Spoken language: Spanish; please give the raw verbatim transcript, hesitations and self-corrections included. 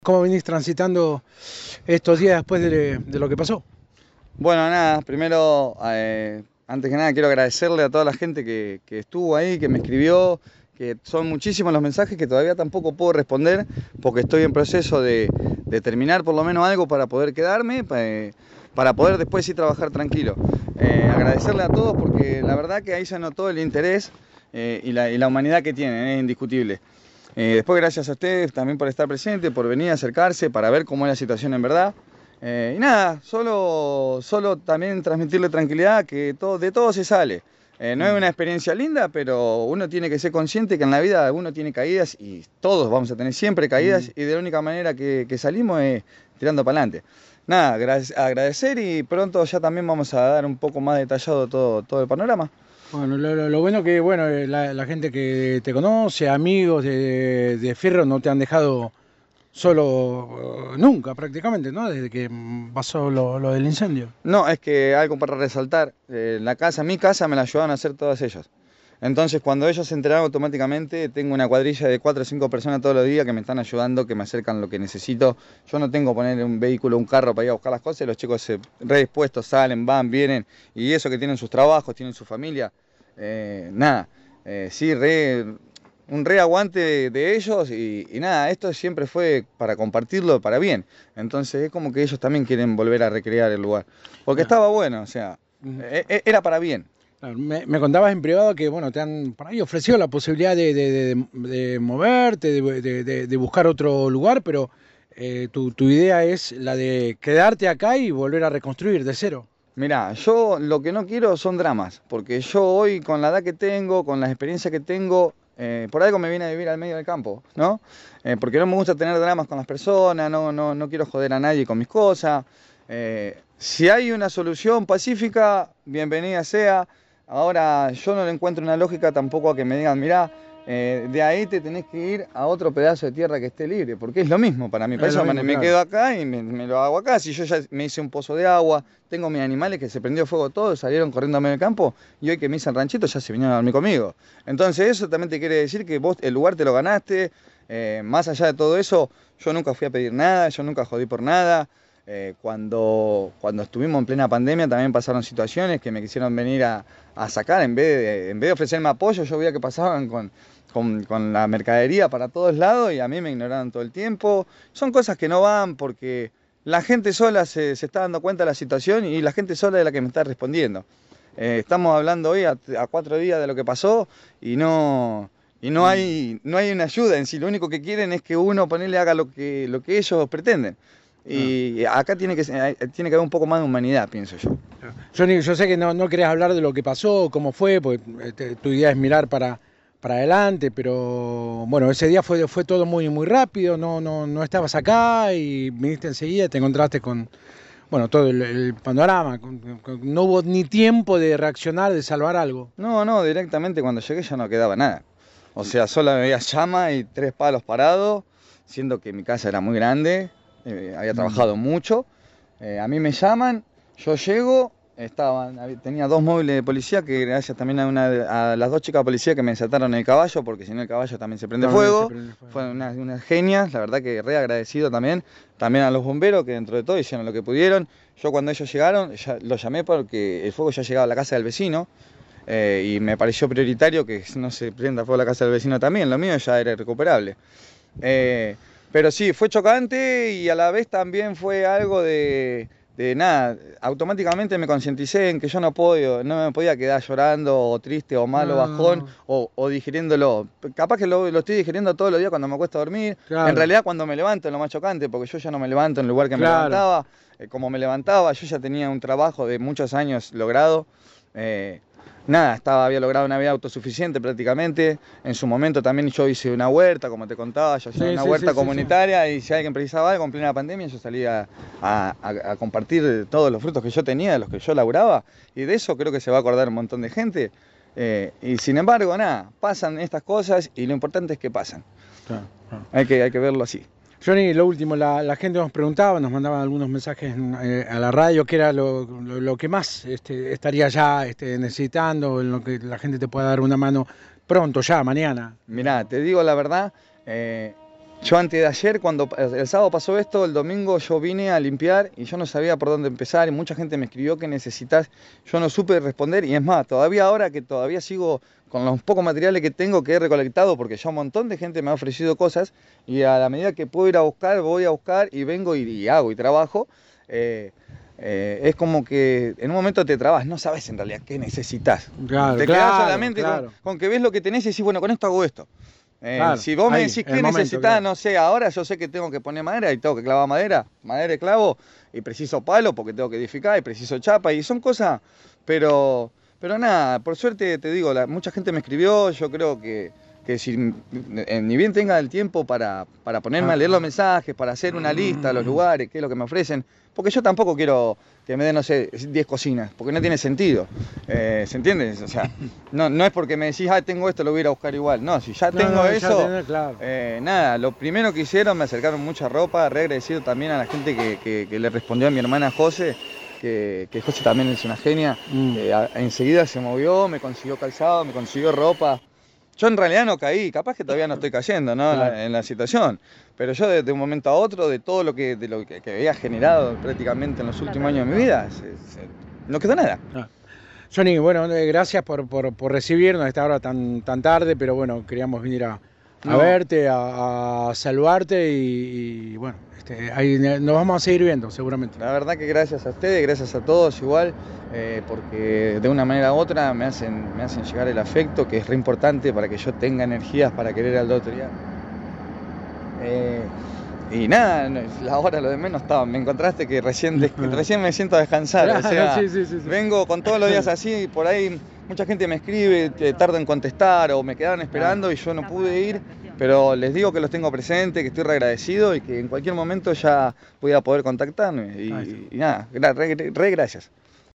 ¿Cómo venís transitando estos días después de, de lo que pasó? Bueno, nada, primero, eh, antes que nada quiero agradecerle a toda la gente que, que estuvo ahí, que me escribió, que son muchísimos los mensajes que todavía tampoco puedo responder porque estoy en proceso de, de terminar por lo menos algo para poder quedarme, para, para poder después sí trabajar tranquilo. Eh, agradecerle a todos porque la verdad que ahí se notó el interés eh, y, la, y la humanidad que tienen, es indiscutible. Eh, después gracias a ustedes también por estar presente, por venir a acercarse, para ver cómo es la situación en verdad. Eh, y nada, solo, solo también transmitirle tranquilidad, que todo, de todo se sale. Eh, no es una experiencia linda, pero uno tiene que ser consciente que en la vida uno tiene caídas y todos vamos a tener siempre caídas mm. y de la única manera que, que salimos es tirando para adelante. Nada, agradecer y pronto ya también vamos a dar un poco más detallado todo, todo el panorama. Bueno, lo, lo bueno que bueno la, la gente que te conoce, amigos de, de Fierro, no te han dejado solo nunca prácticamente, ¿no? Desde que pasó lo, lo del incendio. No, es que algo para resaltar, eh, la casa, mi casa me la ayudaban a hacer todas ellas. Entonces cuando ellos se enteraron automáticamente, tengo una cuadrilla de cuatro o cinco personas todos los días que me están ayudando, que me acercan lo que necesito. Yo no tengo que poner un vehículo, un carro para ir a buscar las cosas, los chicos se redispuestos, salen, van, vienen, y eso que tienen sus trabajos, tienen su familia, eh, nada, eh, sí, re, un re aguante de, de ellos y, y nada, esto siempre fue para compartirlo para bien. Entonces es como que ellos también quieren volver a recrear el lugar, porque estaba bueno, o sea, eh, era para bien. Me, me contabas en privado que bueno, te han por ahí ofrecido la posibilidad de, de, de, de moverte, de, de, de buscar otro lugar, pero eh, tu, tu idea es la de quedarte acá y volver a reconstruir de cero. Mirá, yo lo que no quiero son dramas, porque yo hoy con la edad que tengo, con las experiencias que tengo, eh, por algo me vine a vivir al medio del campo, ¿no? Eh, porque no me gusta tener dramas con las personas, no, no, no quiero joder a nadie con mis cosas. Eh, si hay una solución pacífica, bienvenida sea. Ahora, yo no le encuentro una lógica tampoco a que me digan, mirá, eh, de ahí te tenés que ir a otro pedazo de tierra que esté libre, porque es lo mismo para mí. Para eso me, me quedo acá y me, me lo hago acá. Si yo ya me hice un pozo de agua, tengo mis animales que se prendió fuego todos, salieron corriendo a medio del campo y hoy que me hice el ranchito ya se vinieron a dormir conmigo. Entonces eso también te quiere decir que vos el lugar te lo ganaste. Eh, más allá de todo eso, yo nunca fui a pedir nada, yo nunca jodí por nada. Eh, cuando, cuando estuvimos en plena pandemia también pasaron situaciones que me quisieron venir a, a sacar, en vez, de, en vez de ofrecerme apoyo, yo veía que pasaban con, con, con la mercadería para todos lados y a mí me ignoraron todo el tiempo. Son cosas que no van porque la gente sola se, se está dando cuenta de la situación y la gente sola es la que me está respondiendo. Eh, estamos hablando hoy a, a cuatro días de lo que pasó y no... Y no hay, no hay una ayuda en sí, lo único que quieren es que uno ponerle haga lo que, lo que ellos pretenden. Y acá tiene que, tiene que haber un poco más de humanidad, pienso yo. Johnny, yo sé que no, no querés hablar de lo que pasó, cómo fue, porque te, tu idea es mirar para, para adelante, pero bueno, ese día fue, fue todo muy, muy rápido, no, no, no estabas acá y viniste enseguida, te encontraste con bueno, todo el, el panorama, con, con, no hubo ni tiempo de reaccionar, de salvar algo. No, no, directamente cuando llegué ya no quedaba nada. O sea, solo veía llama y tres palos parados, siendo que mi casa era muy grande, eh, había trabajado mucho. Eh, a mí me llaman, yo llego, estaban, tenía dos móviles de policía, que gracias también a, una, a las dos chicas de policía que me desataron el caballo, porque si no el caballo también se prende, también fuego. se prende fuego. Fueron unas, unas genias, la verdad que re agradecido también. También a los bomberos, que dentro de todo hicieron lo que pudieron. Yo cuando ellos llegaron, ya, los llamé porque el fuego ya llegaba a la casa del vecino. Eh, y me pareció prioritario que no se prenda fuego la casa del vecino también, lo mío ya era irrecuperable. Eh, pero sí, fue chocante y a la vez también fue algo de, de nada, automáticamente me concienticé en que yo no, puedo, no me podía quedar llorando o triste o mal no. o bajón o, o digiriéndolo. Capaz que lo, lo estoy digiriendo todos los días cuando me acuesto a dormir, claro. En realidad cuando me levanto es lo más chocante porque yo ya no me levanto en el lugar que claro. me levantaba, eh, como me levantaba, yo ya tenía un trabajo de muchos años logrado. Eh, Nada, estaba, había logrado una vida autosuficiente prácticamente. En su momento también yo hice una huerta, como te contaba, yo hice sí, una sí, huerta sí, comunitaria sí, sí. Y si alguien precisaba algo en plena pandemia, yo salía a, a, a compartir todos los frutos que yo tenía, de los que yo laburaba. Y de eso creo que se va a acordar un montón de gente. Eh, y sin embargo, nada, pasan estas cosas y lo importante es que pasan. Claro, claro. Hay que, hay que verlo así. Johnny, lo último, la, la gente nos preguntaba, nos mandaban algunos mensajes eh, a la radio, qué era lo, lo, lo que más este, estaría ya este, necesitando, en lo que la gente te pueda dar una mano pronto, ya, mañana. Mirá, te digo la verdad, eh, yo antes de ayer, cuando el sábado pasó esto, el domingo yo vine a limpiar y yo no sabía por dónde empezar y mucha gente me escribió que necesitas, yo no supe responder y es más, todavía ahora que todavía sigo con los pocos materiales que tengo que he recolectado porque ya un montón de gente me ha ofrecido cosas y a la medida que puedo ir a buscar, voy a buscar y vengo y, y hago y trabajo, eh, eh, es como que en un momento te trabas, no sabes en realidad qué necesitas. Claro, te claro, quedás solamente claro. con, con que ves lo que tenés y decís, bueno, con esto hago esto. Eh, Claro, si vos me ahí, decís el qué momento, necesitas, claro. no sé, ahora yo sé que tengo que poner madera y tengo que clavar madera, madera y clavo, y preciso palo porque tengo que edificar, y preciso chapa, y son cosas, pero, pero nada, por suerte te digo, la, mucha gente me escribió, yo creo que, que si eh, ni bien tenga el tiempo para, para ponerme a leer los mensajes, para hacer una lista de los lugares, qué es lo que me ofrecen, porque yo tampoco quiero que me den, no sé, diez cocinas, porque no tiene sentido, eh, ¿se entiende? O sea, no, no es porque me decís, ah, tengo esto, lo voy a ir a buscar igual, no, si ya No, tengo no, ya eso, tenés, claro. eh, nada, lo primero que hicieron, me acercaron mucha ropa, re agradecido también a la gente que, que, que le respondió a mi hermana José, que, que José también es una genia, Mm. eh, a- enseguida se movió, me consiguió calzado, me consiguió ropa. Yo en realidad no caí, capaz que todavía no estoy cayendo, ¿no? en, Claro. la, en la situación, pero yo desde un momento a otro, de todo lo que, de lo que, que había generado prácticamente en los últimos años de mi vida, se- se- no quedó nada. Ah. Johnny, bueno, eh, gracias por, por, por recibirnos a esta hora tan, tan tarde, pero bueno, queríamos venir a, a No. verte, a, a saludarte y, y, bueno, este, ahí nos vamos a seguir viendo seguramente. La verdad que gracias a ustedes, gracias a todos igual, eh, porque de una manera u otra me hacen, me hacen llegar el afecto, que es re importante para que yo tenga energías para querer al otro día. Eh, y nada, no, la hora lo de menos estaba, me encontraste que recién, des- que recién me siento a descansar, o Claro, sea, sí, sí, sí, sí. vengo con todos los días así y por ahí mucha gente me escribe, que tarda en contestar o me quedaron esperando y yo no pude ir, pero les digo que los tengo presentes, que estoy re agradecido y que en cualquier momento ya voy a poder contactarme y, Ahí y nada, gra- re, re gracias.